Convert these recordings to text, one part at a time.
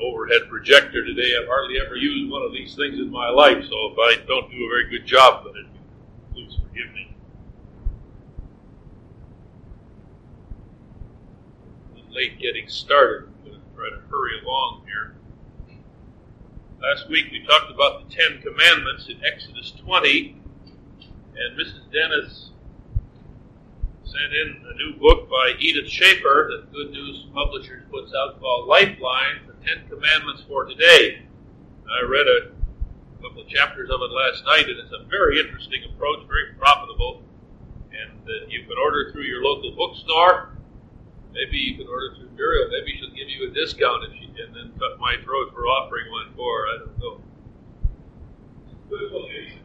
overhead projector today. I've hardly ever used one of these things in my life, so if I don't do a very good job with it, please forgive me. It's late getting started. I'm going to try to hurry along here. Last week we talked about the Ten Commandments in Exodus 20, and Mrs. Dennis sent in a new book by Edith Schaefer that Good News Publishers puts out called Lifeline, the Ten Commandments for Today. I read a couple of chapters of it last night, and it's a very interesting approach, very profitable. And you can order through your local bookstore. Maybe you can order through Muriel. Maybe she'll give you a discount if she and then cut my throat for offering one for her. I don't know. Good location.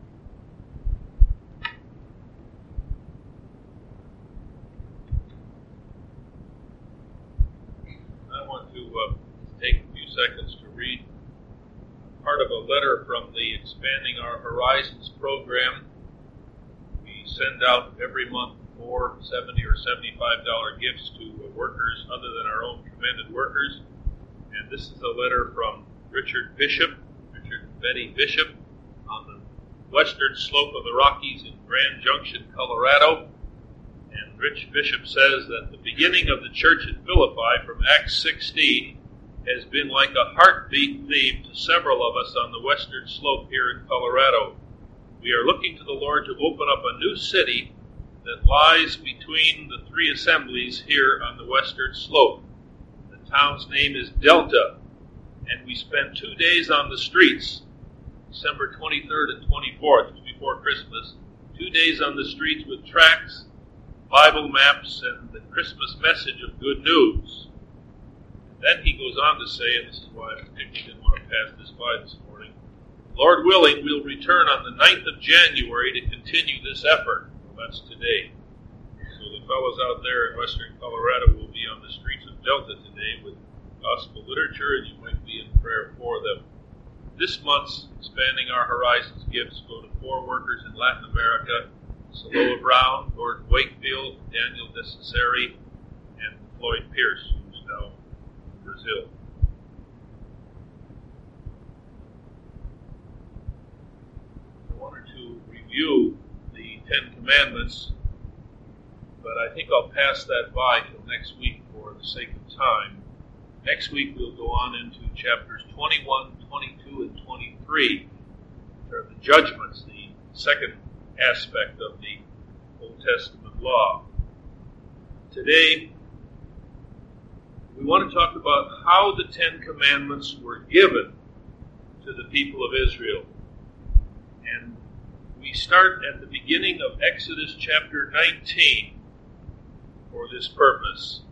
I want to take a few seconds to read part of a letter from the Expanding Our Horizons program. We send out every month more $70 or $75 gifts to workers other than our own commended workers. And this is a letter from Richard and Betty Bishop, on the western slope of the Rockies in Grand Junction, Colorado. And Rich Bishop says that the beginning of the church at Philippi from Acts 16 has been like a heartbeat theme to several of us on the western slope here in Colorado. We are looking to the Lord to open up a new city that lies between the three assemblies here on the western slope. The town's name is Delta, and we spent 2 days on the streets, December 23rd and 24th, before Christmas. 2 days on the streets with tracts, Bible maps, and the Christmas message of good news. Then he goes on to say, and this is why I particularly didn't want to pass this by this morning, Lord willing, we'll return on the 9th of January to continue this effort. Well, that's today. So the fellows out there in western Colorado will be on the streets of Delta today with gospel literature, and you might be in prayer for them. This month's Expanding Our Horizons gifts go to 4 workers in Latin America: Saloa Brown, Gordon Wakefield, Daniel Necessary, and Floyd Pierce, who's now in Brazil. I wanted to review the Ten Commandments, but I think I'll pass that by till next week for the sake of time. Next week we'll go on into chapters 21, 22, and 23, which are the judgments, the second aspect of the Old Testament law. Today, we want to talk about how the Ten Commandments were given to the people of Israel. And we start at the beginning of Exodus chapter 19 for this purpose.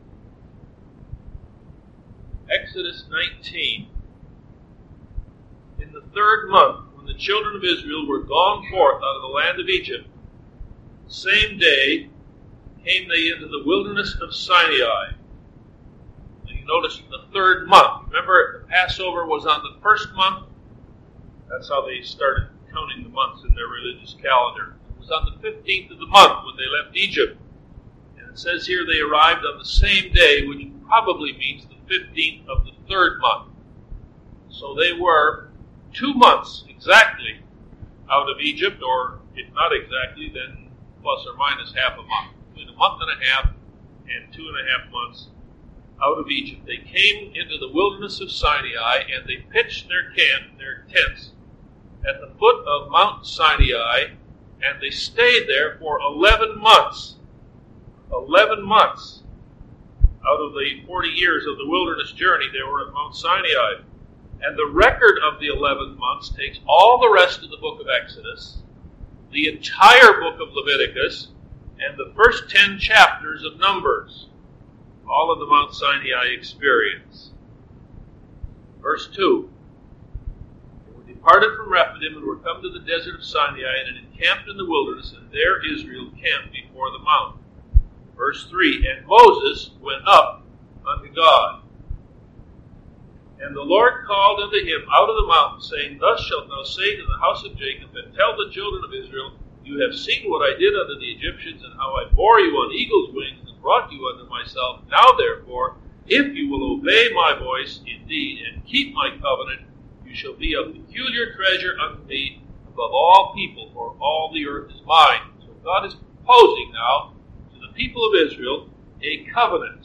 Exodus 19. In the 3rd month, when the children of Israel were gone forth out of the land of Egypt, the same day came they into the wilderness of Sinai. And you notice the 3rd month. Remember, the Passover was on the 1st month. That's how they started counting the months in their religious calendar. It was on the 15th of the month when they left Egypt. And it says here they arrived on the same day, which probably means the 15th of the 3rd month. So they were 2 months exactly out of Egypt, or if not exactly, then plus or minus half a month. Between a month and a half and 2.5 months out of Egypt. They came into the wilderness of Sinai, and they pitched their tents at the foot of Mount Sinai, and they stayed there for 11 months. 11 months. Out of the 40 years of the wilderness journey, they were at Mount Sinai. And the record of the 11 months takes all the rest of the book of Exodus, the entire book of Leviticus, and the first 10 chapters of Numbers. All of the Mount Sinai experience. Verse 2. They were departed from Rephidim and were come to the desert of Sinai and had encamped in the wilderness, and there Israel camped before the mount. Verse 3, and Moses went up unto God. And the Lord called unto him out of the mountain, saying, Thus shalt thou say to the house of Jacob, and tell the children of Israel, You have seen what I did unto the Egyptians, and how I bore you on eagle's wings, and brought you unto myself. Now therefore, If you will obey my voice indeed and keep my covenant, you shall be a peculiar treasure unto me above all people, for all the earth is mine. So God is proposing now to the people of Israel a covenant.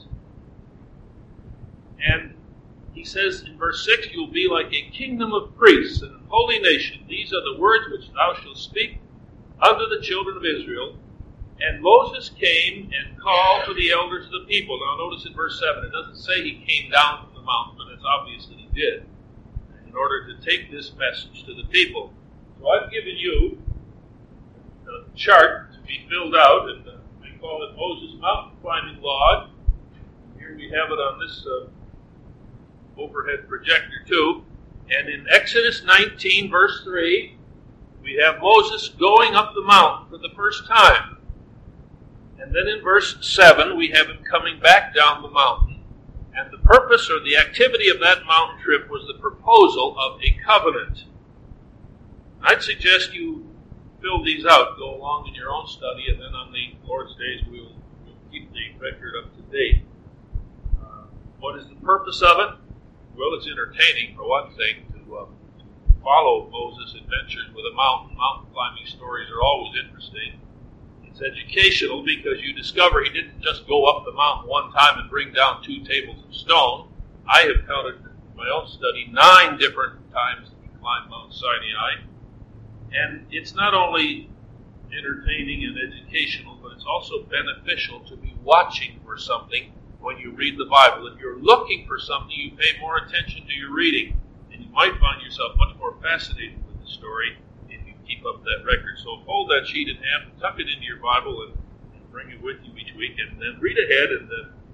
And he says in verse 6, you will be like a kingdom of priests and a holy nation. These are the words which thou shalt speak unto the children of Israel. And Moses came and called for the elders of the people. Now notice in verse 7, it doesn't say he came down from the mountain, but it's obvious that he did, in order to take this message to the people. So I've given you a chart to be filled out, and we call it Moses' mountain climbing log. Here we have it on this overhead projector too. And in Exodus 19, verse 3, we have Moses going up the mountain for the first time. And then in verse 7, we have him coming back down the mountain. And the purpose or the activity of that mountain trip was the proposal of a covenant. I'd suggest you fill these out, go along in your own study, and then on the Lord's days we'll keep the record up to date. What is the purpose of it? Well, it's entertaining, for one thing, to follow Moses' adventures with a mountain. Mountain climbing stories are always interesting. It's educational because you discover he didn't just go up the mountain one time and bring down 2 tables of stone. I have counted in my own study 9 different times that he climbed Mount Sinai. And it's not only entertaining and educational, but it's also beneficial to be watching for something when you read the Bible. If you're looking for something, you pay more attention to your reading, and you might find yourself much more fascinated with the story if you keep up that record. So fold that sheet in half and tuck it into your Bible and bring it with you each week, and then read ahead and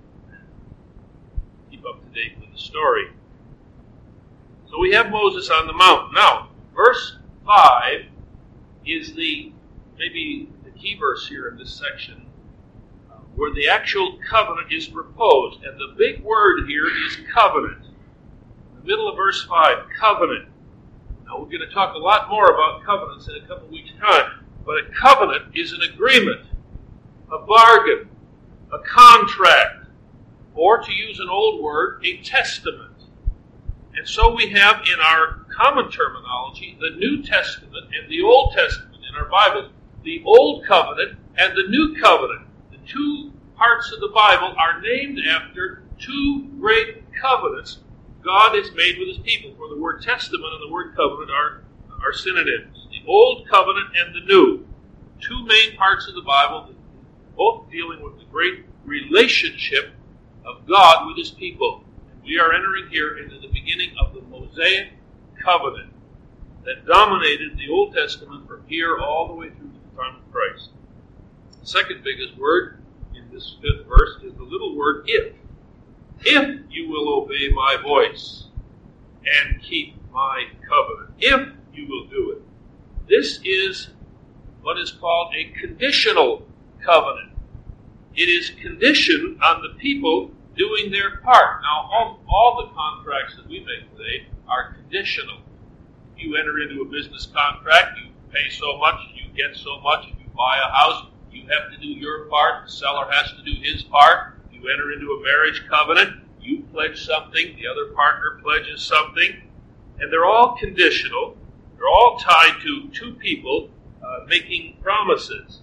keep up to date with the story. So we have Moses on the mountain. Now, verse 5 is maybe the key verse here in this section, where the actual covenant is proposed. And the big word here is covenant. In the middle of verse 5, covenant. Now we're going to talk a lot more about covenants in a couple of weeks' time. But a covenant is an agreement, a bargain, a contract, or to use an old word, a testament. And so we have in our common terminology the New Testament and the Old Testament in our Bible. The Old Covenant and the New Covenant. The 2 parts of the Bible are named after 2 great covenants God has made with his people. For the word testament and the word covenant are synonyms. The Old Covenant and the New. 2 main parts of the Bible, both dealing with the great relationship of God with his people. We are entering here into the beginning of the Mosaic covenant that dominated the Old Testament from here all the way through to the time of Christ. The second biggest word in this 5th verse is the little word if. If you will obey my voice and keep my covenant. If you will do it. This is what is called a conditional covenant. It is conditioned on the people doing their part. Now, all the contracts that we make today are conditional. If you enter into a business contract, you pay so much, you get so much. If you buy a house, you have to do your part. The seller has to do his part. You enter into a marriage covenant, you pledge something, the other partner pledges something, and they're all conditional. They're all tied to 2 people making promises.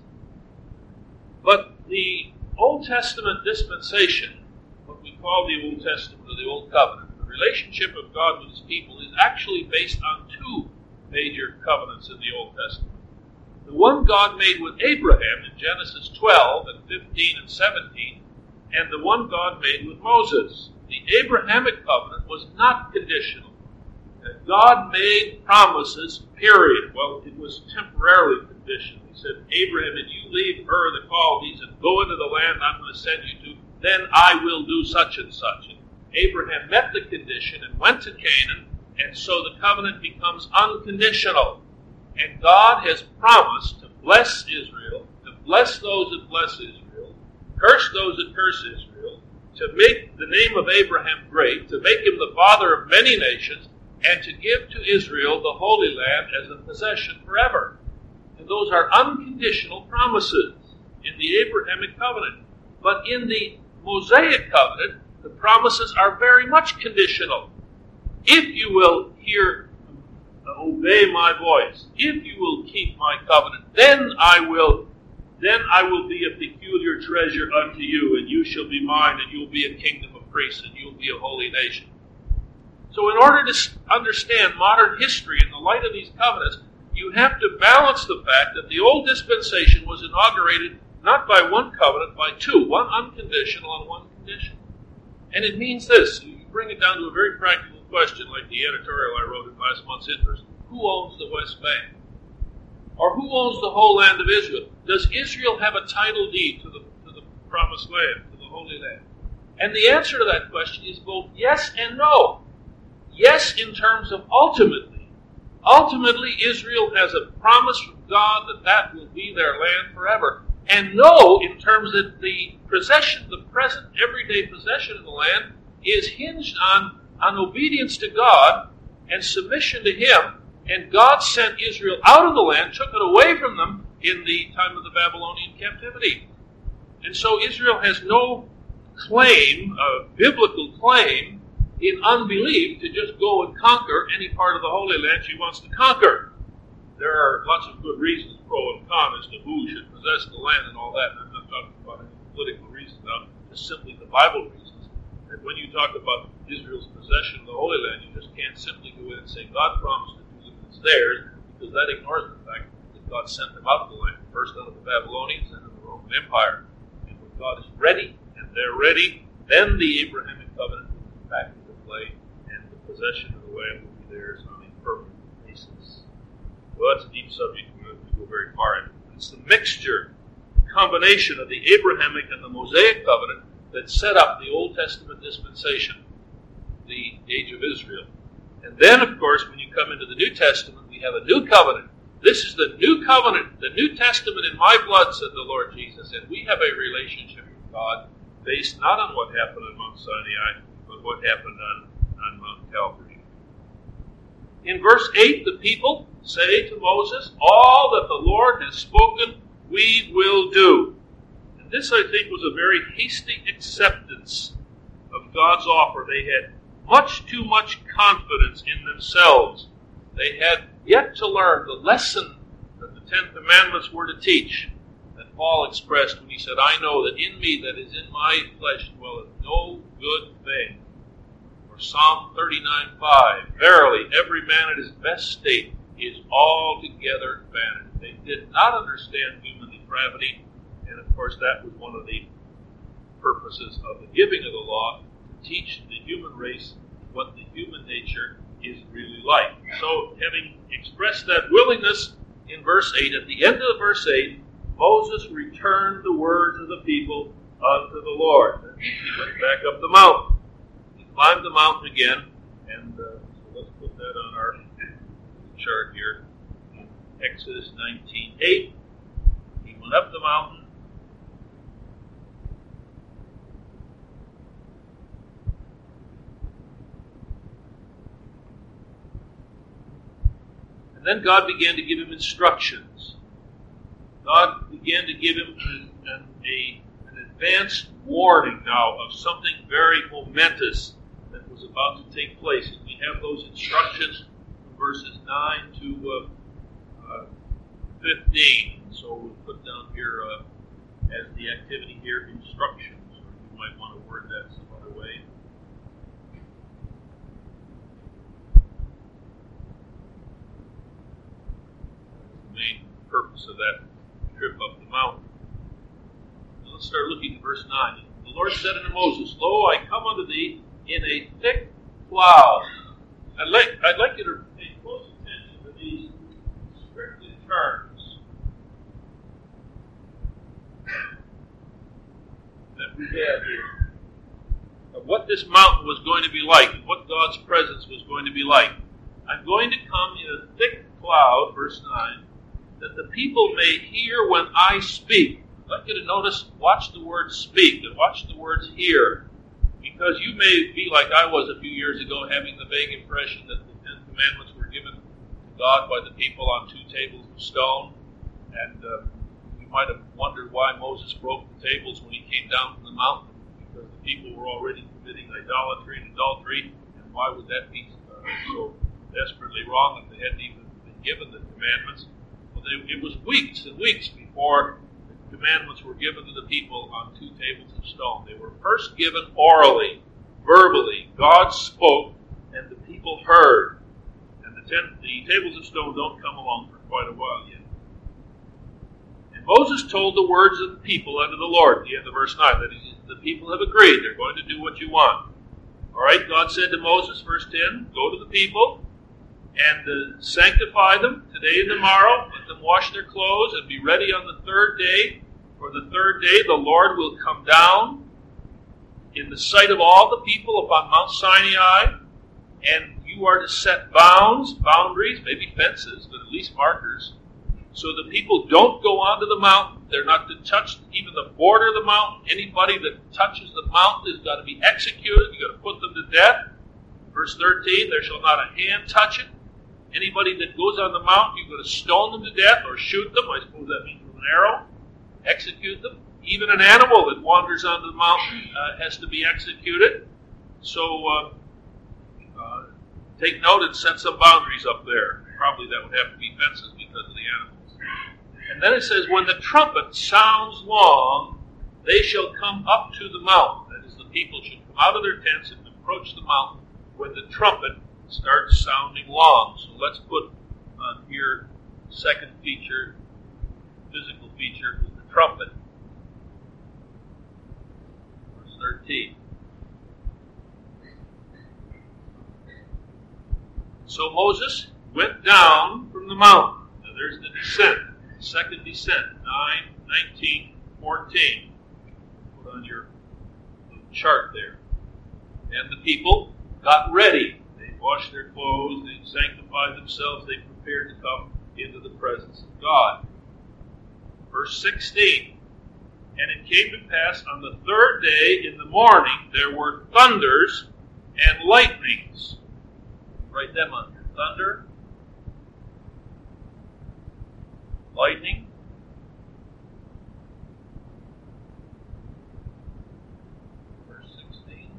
But the Old Testament dispensation, what we call the Old Testament or the Old Covenant, the relationship of God with his people is actually based on 2 major covenants in the Old Testament. The one God made with Abraham in Genesis 12 and 15 and 17, and the one God made with Moses. The Abrahamic covenant was not conditional. God made promises, period. Well, it was temporarily conditional. He said, Abraham, if you leave Ur the Chaldees and go into the land I'm going to send you to, then I will do such and such. And Abraham met the condition and went to Canaan, and so the covenant becomes unconditional. And God has promised to bless Israel, to bless those that bless Israel, curse those that curse Israel, to make the name of Abraham great, to make him the father of many nations, and to give to Israel the Holy Land as a possession forever. And those are unconditional promises in the Abrahamic covenant. But in the Mosaic covenant, the promises are very much conditional. If you will obey my voice, if you will keep my covenant, then I will be a peculiar treasure unto you, and you shall be mine, and you'll be a kingdom of priests, and you'll be a holy nation. So in order to understand modern history in the light of these covenants, you have to balance the fact that the old dispensation was inaugurated not by one covenant, by two, one unconditional and one conditional. And it means this: you bring it down to a very practical question, like the editorial I wrote in last month's interest. Who owns the West Bank? Or who owns the whole land of Israel? Does Israel have a title deed to the promised land, to the Holy Land? And the answer to that question is both yes and no. Yes, in terms of ultimately. Ultimately, Israel has a promise from God that will be their land forever. And no, in terms that the possession, the present, everyday possession of the land, is hinged on obedience to God and submission to Him. And God sent Israel out of the land, took it away from them in the time of the Babylonian captivity. And so Israel has no claim, biblical claim, in unbelief to just go and conquer any part of the Holy Land she wants to conquer. There are lots of good reasons, pro and con, as to who should possess the land and all that. And I'm not talking about any political reasons now, just simply the Bible reasons. And when you talk about Israel's possession of the Holy Land, you just can't simply go in and say God promised to do it, it's theirs, because that ignores the fact that God sent them out of the land, first out of the Babylonians and then the Roman Empire. And when God is ready, and they're ready, then the Abrahamic covenant will come back into play, and the possession of the land will be theirs on a permanent basis. Well, that's a deep subject. We're going to go very far into it. It's the mixture, combination of the Abrahamic and the Mosaic covenant that set up the Old Testament dispensation, the age of Israel. And then, of course, when you come into the New Testament, we have a new covenant. This is the new covenant, the New Testament in my blood, said the Lord Jesus. And we have a relationship with God based not on what happened on Mount Sinai, but what happened on Mount Calvary. In verse 8, the people say to Moses, all that the Lord has spoken, we will do. And this, I think, was a very hasty acceptance of God's offer. They had much too much confidence in themselves. They had yet to learn the lesson that the Ten Commandments were to teach, that Paul expressed when he said, I know that in me, that is in my flesh, dwelleth no good thing. Or Psalm 39:5, verily, every man at his best state is altogether vanity. They did not understand human depravity, and of course that was one of the purposes of the giving of the law, to teach the human race what the human nature is really like. So, having expressed that willingness in verse 8, at the end of verse 8, Moses returned the words of the people unto the Lord. And he went back up the mountain. He climbed the mountain again, and so let's put that on our chart here. Exodus 19:8. He went up the mountain. And then God began to give him instructions. God began to give him an advanced warning now of something very momentous that was about to take place. And we have those instructions from verses 9 to 15. So we'll put down here as the activity here, instructions. Or you might want to word that some other way. The main purpose of that trip up the mountain. Now let's start looking at verse 9. The Lord said unto Moses, Lo, I come unto thee in a thick cloud. I'd like you to pay close attention to these scripted terms that we have here, of what this mountain was going to be like, and what God's presence was going to be like. I'm going to come in a thick cloud, verse 9, that the people may hear when I speak. I'd like you to notice, watch the words speak, and watch the words hear. Because you may be like I was a few years ago, having the vague impression that the Ten Commandments were given to God by the people on 2 tables of stone. And you might have wondered why Moses broke the tables when he came down from the mountain, because the people were already committing idolatry and adultery, and why would that be so desperately wrong if they hadn't even been given the commandments? Well, it was weeks and weeks before the commandments were given to the people on 2 tables of stone. They were first given orally, verbally. God spoke, and the people heard. And the tables of stone don't come along for quite a while yet. And Moses told the words of the people unto the Lord, at the end of verse 9, that the people have agreed. They're going to do what you want. All right, God said to Moses, verse 10, go to the people and sanctify them today and tomorrow. Let them wash their clothes and be ready on the 3rd day. For the 3rd day the Lord will come down in the sight of all the people upon Mount Sinai, and you are to set boundaries, maybe fences, but at least markers, so the people don't go onto the mountain. They're not to touch even the border of the mountain. Anybody that touches the mountain has got to be executed. You've got to put them to death. Verse 13, there shall not a hand touch it. Anybody that goes on the mountain, you've got to stone them to death or shoot them. I suppose that means with an arrow. Execute them. Even an animal that wanders onto the mountain has to be executed. So take note and set some boundaries up there. Probably that would have to be fences because of the animals. And then it says, when the trumpet sounds long, they shall come up to the mountain. That is, the people should come out of their tents and approach the mountain when the trumpet starts sounding long. So let's put on here second feature, physical feature, is the trumpet. Verse 13. So Moses went down from the mountain. Now there's the descent, second descent, 9, 19, 14. Put on your little chart there. And the people got ready. They washed their clothes, they sanctified themselves, they prepared to come into the presence of God. Verse 16. And it came to pass on the 3rd day in the morning there were thunders and lightnings. Write them under. Thunder, lightning, verse 16.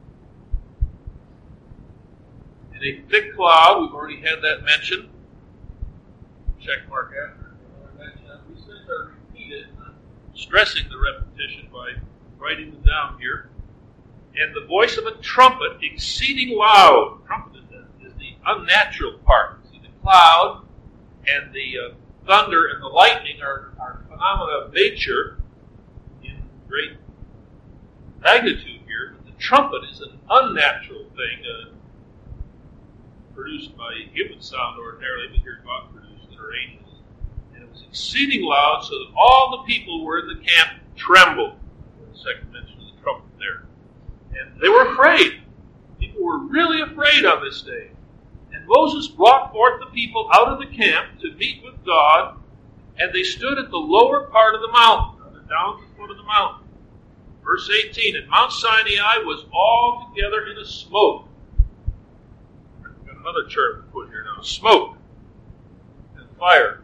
And a thick cloud, we've already had that mentioned. Check mark after. These things are repeated. I'm stressing the repetition by writing them down here. And the voice of a trumpet exceeding loud. Trumpet is the unnatural part. See, the cloud and the thunder and the lightning are phenomena of nature in great magnitude here. But the trumpet is an unnatural thing produced by human sound ordinarily, but here God produced that are angels. And it was exceeding loud, so that all the people who were in the camp trembled. The second mention of the trumpet there. And they were afraid. People were really afraid on this day. And Moses brought forth the people out of the camp to meet with God, and they stood at the lower part of the mountain, down to the foot of the mountain. Verse 18, and Mount Sinai was all together in a smoke. I've got another term to put here now. Smoke and fire.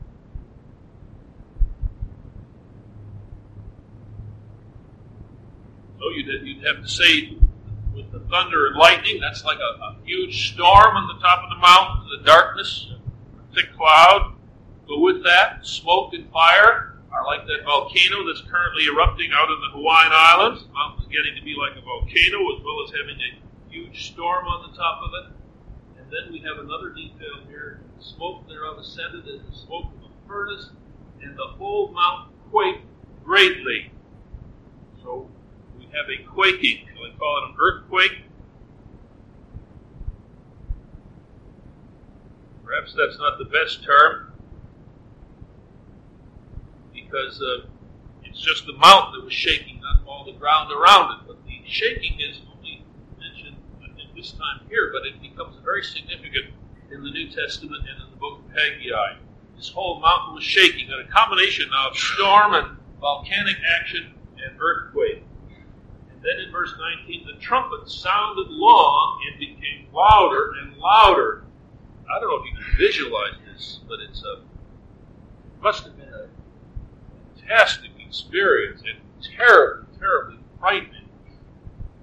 So you'd have to say, with the thunder and lightning, that's like a huge storm on the top of the mountain, the darkness, a thick cloud. But with that, smoke and fire are like that volcano that's currently erupting out in the Hawaiian Islands. The mountain's getting to be like a volcano, as well as having a huge storm on the top of it. And then we have another detail here. The smoke thereof ascended as the smoke of a furnace, and the whole mountain quaked greatly. So we have a quaking. Shall I call it an earthquake? Perhaps that's not the best term, because it's just the mountain that was shaking, not all the ground around it. But the shaking is only mentioned at this time here, but it becomes very significant in the New Testament and in the book of Haggai. This whole mountain was shaking, a combination of storm and volcanic action and earthquake. And then in verse 19, the trumpet sounded long and became louder and louder. I don't know if you can visualize this, but it must have been a fantastic experience and terribly, terribly frightening.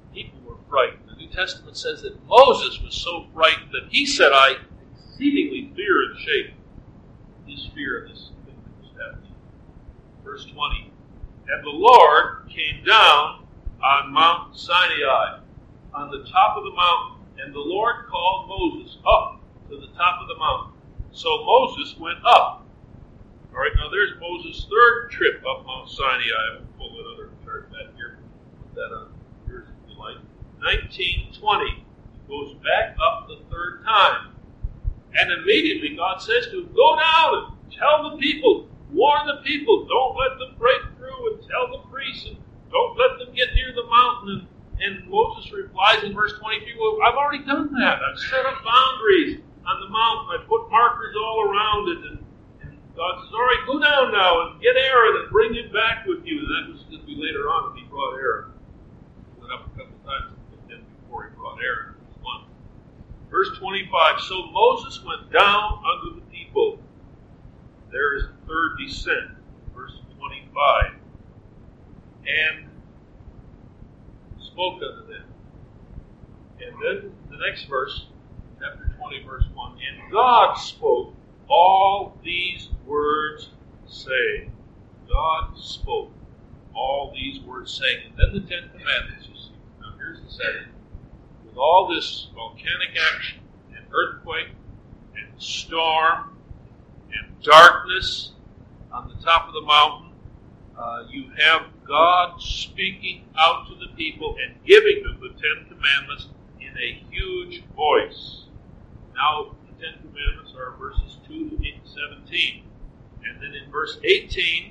people were frightened. The New Testament says that Moses was so frightened that he said, I exceedingly fear and shake. His fear of this thing that was happening. Verse 20. And the Lord came down on Mount Sinai, on the top of the mountain, and the Lord called Moses up to the top of the mountain. So Moses went up. All right, now there's Moses' third trip up Mount Sinai. I will pull that other chart back here. Put that on yours if you like. 1920. He goes back up the third time. And immediately God says to him, go down and tell the people, warn the people, don't let them break through, and tell the priests, and don't let them get near the mountain. And Moses replies in verse 23, well, I've already done that. I've set up boundaries on the mountain. I put markers all around it. And God says, all right, go down now and get Aaron and bring him back with you. And that was going to be later on when he brought Aaron. He went up a couple times then before he brought Aaron. Verse 25, so Moses went down unto the people. There is the third descent. Verse 25. And spoke unto them. And then the next verse, chapter 20, verse 1. And God spoke all these words, saying. God spoke all these words, saying. And then the Ten Commandments, you see. Now here's the setting. With all this volcanic action and earthquake and storm and darkness on the top of the mountain, you have God speaking out to the people and giving them the Ten Commandments in a huge voice. Now, the Ten Commandments are verses 2 to 17. And then in verse 18,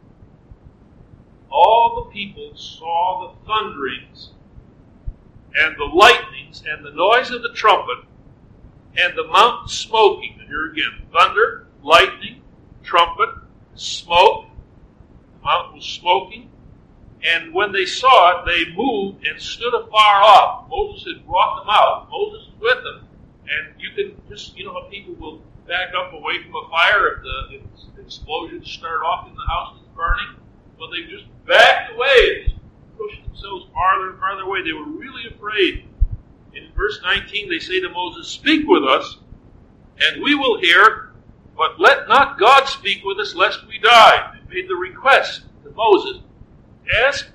all the people saw the thunderings and the lightnings and the noise of the trumpet and the mountain smoking. And here again, thunder, lightning, trumpet, smoke. The mountain was smoking. And when they saw it, they moved and stood afar off. Moses had brought them out. Moses was with them. And you can just, how people will back up away from a fire if the explosions start off in the house that's burning. Well, they just backed away and pushed themselves farther and farther away. They were really afraid. In verse 19, they say to Moses, speak with us, and we will hear, but let not God speak with us, lest we die. They made the request to Moses, ask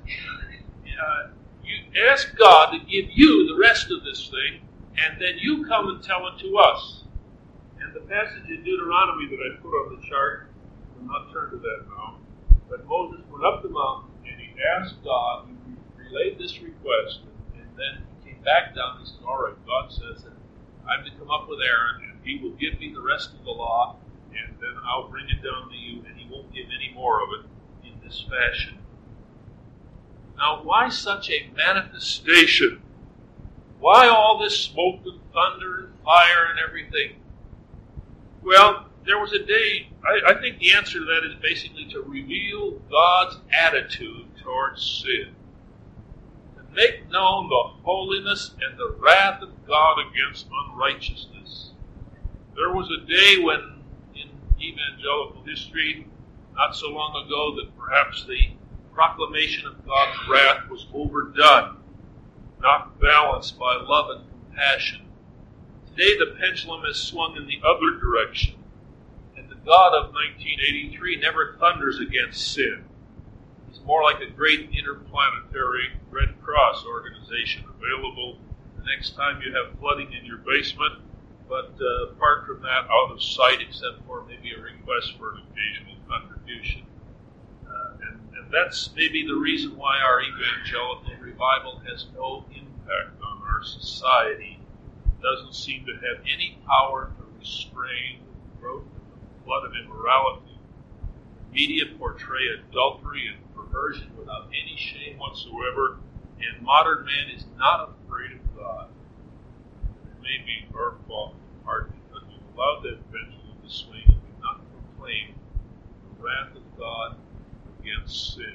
God to give you the rest of this thing, and then you come and tell it to us. And the passage in Deuteronomy that I put on the chart, I'll not turn to that now, but Moses went up the mountain, and he asked God, he relayed this request, and then he came back down and he said, all right, God says that I'm to come up with Aaron, and he will give me the rest of the law, and then I'll bring it down to you, and he won't give any more of it in this fashion. Now, why such a manifestation? Why all this smoke and thunder and fire and everything? Well, there was a day, I think the answer to that is basically to reveal God's attitude towards sin. To make known the holiness and the wrath of God against unrighteousness. There was a day when, in evangelical history, not so long ago, that perhaps the proclamation of God's wrath was overdone, not balanced by love and compassion. Today the pendulum has swung in the other direction, and the God of 1983 never thunders against sin. He's more like a great interplanetary Red Cross organization available the next time you have flooding in your basement, but apart from that, out of sight except for maybe a request for an occasional contribution. And that's maybe the reason why our evangelical revival has no impact on our society. It doesn't seem to have any power to restrain the growth of the flood of immorality. The media portray adultery and perversion without any shame whatsoever, and modern man is not afraid of God. It may be our fault in part because we've allowed that pendulum to swing and we've not proclaimed the wrath of God against sin.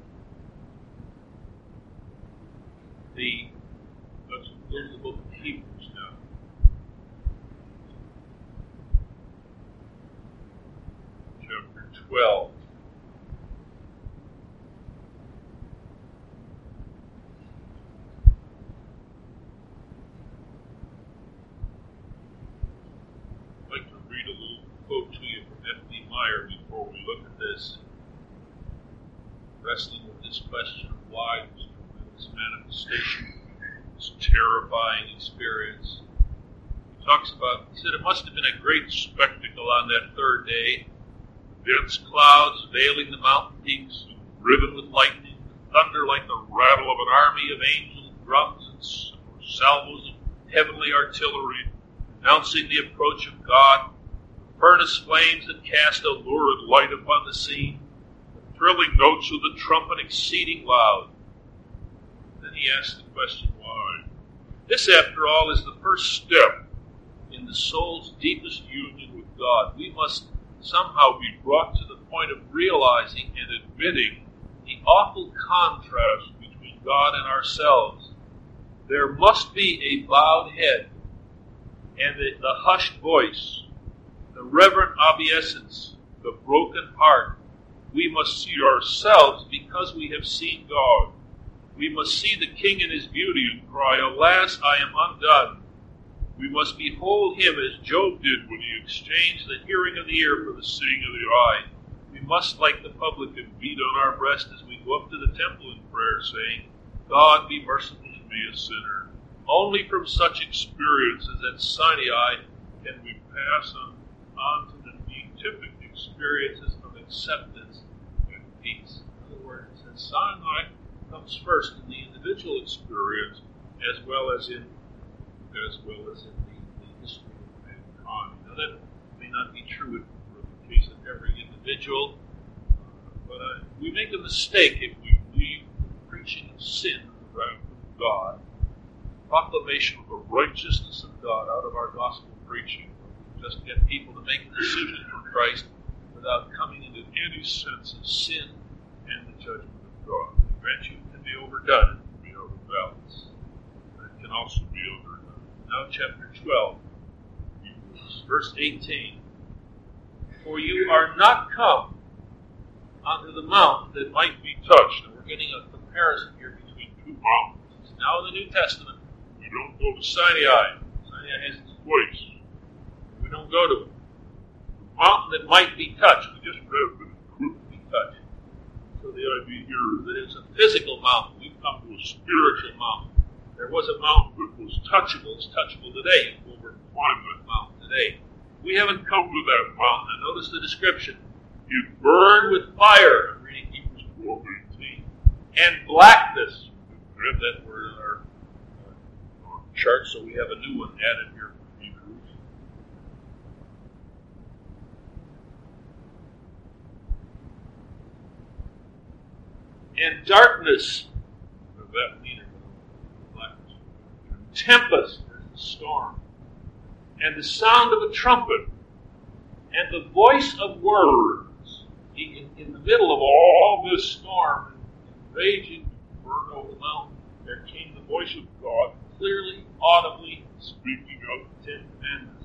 Let's go to the book of Hebrews now. Chapter 12. Meyer before we look at this, wrestling with this question of why this tremendous manifestation, this terrifying experience. He said it must have been a great spectacle on that third day. Dense clouds veiling the mountain peaks, riven with lightning, thunder like the rattle of an army of angel drums and salvos of heavenly artillery, announcing the approach of God, furnace flames that cast a lurid light upon the scene, the thrilling notes of the trumpet exceeding loud. Then he asked the question, why? This, after all, is the first step in the soul's deepest union with God. We must somehow be brought to the point of realizing and admitting the awful contrast between God and ourselves. There must be a bowed head and the hushed voice, the reverent obeisance, the broken heart. We must see ourselves because we have seen God. We must see the King in his beauty and cry, alas, I am undone. We must behold him as Job did when he exchanged the hearing of the ear for the seeing of the eye. We must, like the publican, beat on our breast as we go up to the temple in prayer, saying, God, be merciful to me, a sinner. Only from such experiences at Sinai can we pass on to the beatific experiences of acceptance and peace. In other words, at Sinai comes first in the individual experience as well as in the history of mankind. Now that may not be true in the case of every individual, but we make a mistake if we leave the preaching of sin, the wrath of God, proclamation of the righteousness of God out of our gospel preaching. We just get people to make a decision for Christ without coming into any sense of sin and the judgment of God. I grant you it can be overdone, it can be overbalanced, but it can also be overdone. Now chapter 12, verse 18. For you are not come unto the mount that might be touched. And we're getting a comparison here between two mountains. Now in the New Testament, we don't go to Sinai. Sinai has its place. We don't go to it. The mountain that might be touched. We just read that it couldn't be touched. So the idea here is that it's a physical mountain. We've come to a spiritual mountain. There was a mountain that was touchable. It's touchable today. You go over and climb that mountain today. We haven't come to that mountain. And notice the description. It burned with fire. I'm reading Hebrews 12:18. And blackness. We read that word in our chart, so we have a new one added here for Hebrews. And darkness. What does that mean? Blackness. Tempest. There's the storm. And the sound of a trumpet. And the voice of words. In the middle of all this storm and raging burn over the mountain, there came the voice of God, clearly, audibly speaking of the Ten Commandments.